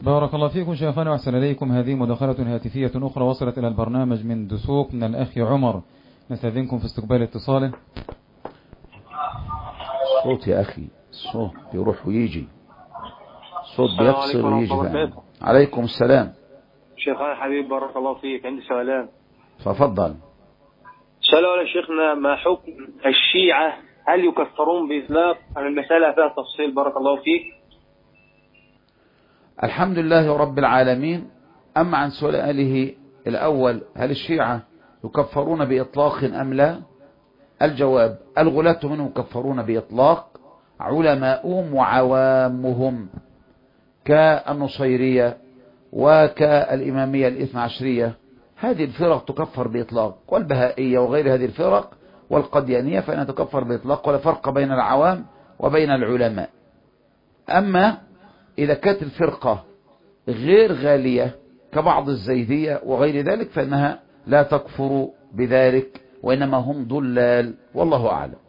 بارك الله فيكم شيخنا وأحسن إليكم. هذه مداخلة هاتفية أخرى وصلت إلى البرنامج من دسوق من الأخ عمر، نستأذنكم في استقبال اتصاله. صوت يا أخي، صوت يروح ويجي، صوت بيفصل ويجي. عليكم السلام. شيخنا حبيب بارك الله فيك، عندي سؤالان. ففضل. سؤال يا شيخنا، ما حكم الشيعة؟ هل يكفرون بإطلاق؟ المسألة فيها تفصيل بارك الله فيك. الحمد لله رب العالمين. أما عن سؤاله الأول، هل الشيعة يكفرون بإطلاق أم لا؟ الجواب: الغلاة منهم يكفرون بإطلاق، علماؤهم وعوامهم كالنصيرية وكالإمامية الاثنى عشرية، هذه الفرق تكفر بإطلاق، والبهائية وغير هذه الفرق والقديانية فإنها تكفر بإطلاق، ولا فرق بين العوام وبين العلماء. أما إذا كانت الفرقة غير غالية كبعض الزيدية وغير ذلك فإنها لا تكفر بذلك، وإنما هم ضلال، والله أعلم.